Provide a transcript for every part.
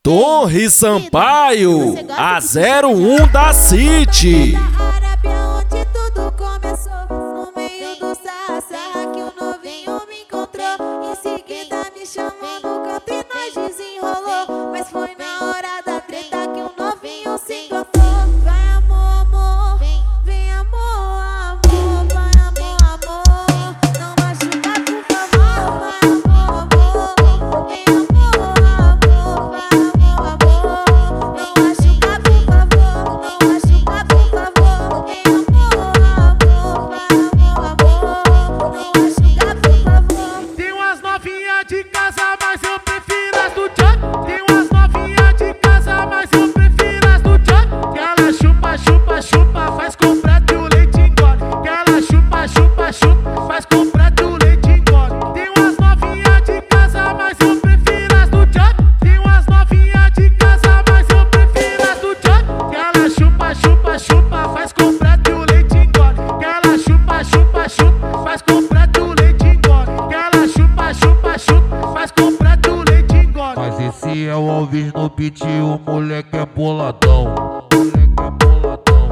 Torre Sampaio, a 01 da City. Onde tudo começou, no meio do sarra que o novinho me encontrou. Em seguida me chamou no canto e nós desenrolou. Mas foi na hora da treta que o novinho se enganou. Vai amor, amor, vem amor, amor. Vai amor, amor, não machuca por favor. Vai amor, amor, vem amor, amor. Vai amor, amor, não machuca por favor. Não machuca por favor. Vem amor, amor, vai amor, amor, não machuca por favor. Tem umas novinhas de casa, mas eu prefiro as do Tchau. Tem umas novinhas de casa, mas eu prefiro as do Tchau. Que ela chupa, chupa, chupa, faz completo e o leite engole. Que ela chupa, chupa, chupa, faz completo e o leite engole. Tem umas novinhas de casa, mas eu prefiro as do Tchau. Tem umas novinhas de casa, mas eu prefiro as do Tchau. Que ela chupa, chupa, chupa, faz completo e o leite engole. Que ela chupa, chupa, chupa, faz completo e o leite engole. Que ela chupa, chupa, chupa, faz completo e o leite engole. Mas esse é o Alves no beat, o moleque é boladão. Moleque é boladão.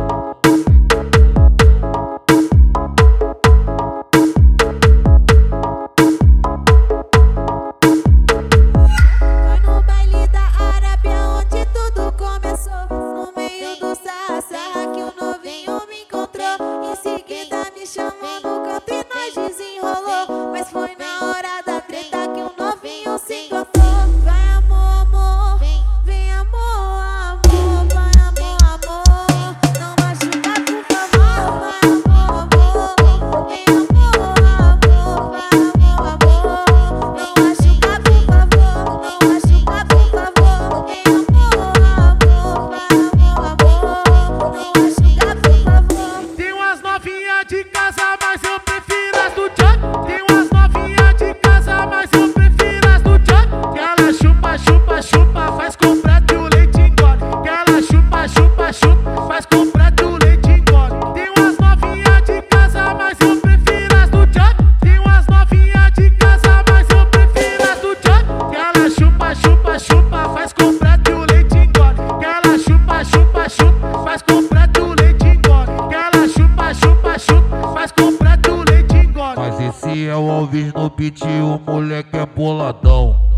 Foi no baile da Arábia onde tudo começou, no meio do sarra que o novinho me encontrou. Em seguida me chamou no canto e nós desenrolou. Mas foi na hora da treta que o novinho se enganou. Vai amor, amor, vem amor, amor. Vai amor, amor, não machuca por favor. Vai amor, amor, vem amor, amor. Vai amor, amor, não machuca por favor. Não machuca por favor. Vem amor, amor. Vai amor, amor, não machuca por favor. Tem umas novinhas de casa, mas eu prefiro as do Tchau. Tem umas novinhas de casa, mas eu prefiro as do Tchau. Que ela chupa, chupa, chupa, faz completo e o leite engole. Que ela chupa, chupa, chupa, faz completo e o leite engole. Tem umas novinhas de casa, mas eu prefiro as do Tchau. Tem umas novinhas de casa, mas eu prefiro as do Tchau. Que ela chupa, chupa, chupa, faz completo e o leite engole. Que ela chupa, chupa, chupa, faz completo e o leite engole. Que ela chupa, chupa, chupa, faz completo e o leite engole. Mas esse é o Alves no beat, o moleque é boladão.